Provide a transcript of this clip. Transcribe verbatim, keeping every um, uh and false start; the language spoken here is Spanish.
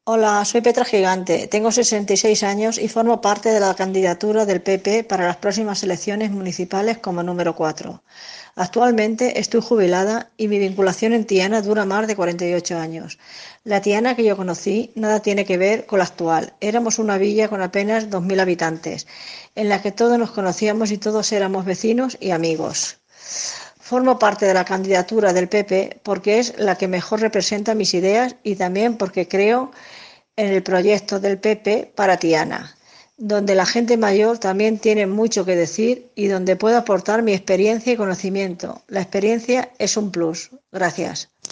Hola, soy Petra Gigante, tengo sesenta y seis años y formo parte de la candidatura del P P para las próximas elecciones municipales como número cuatro. Actualmente estoy jubilada y mi vinculación en Tiana dura más de cuarenta y ocho años. La Tiana que yo conocí nada tiene que ver con la actual. Éramos una villa con apenas dos mil habitantes, en la que todos nos conocíamos y todos éramos vecinos y amigos. Formo parte de la candidatura del P P porque es la que mejor representa mis ideas y también porque creo en el proyecto del P P para Tiana, donde la gente mayor también tiene mucho que decir y donde puedo aportar mi experiencia y conocimiento. La experiencia es un plus. Gracias.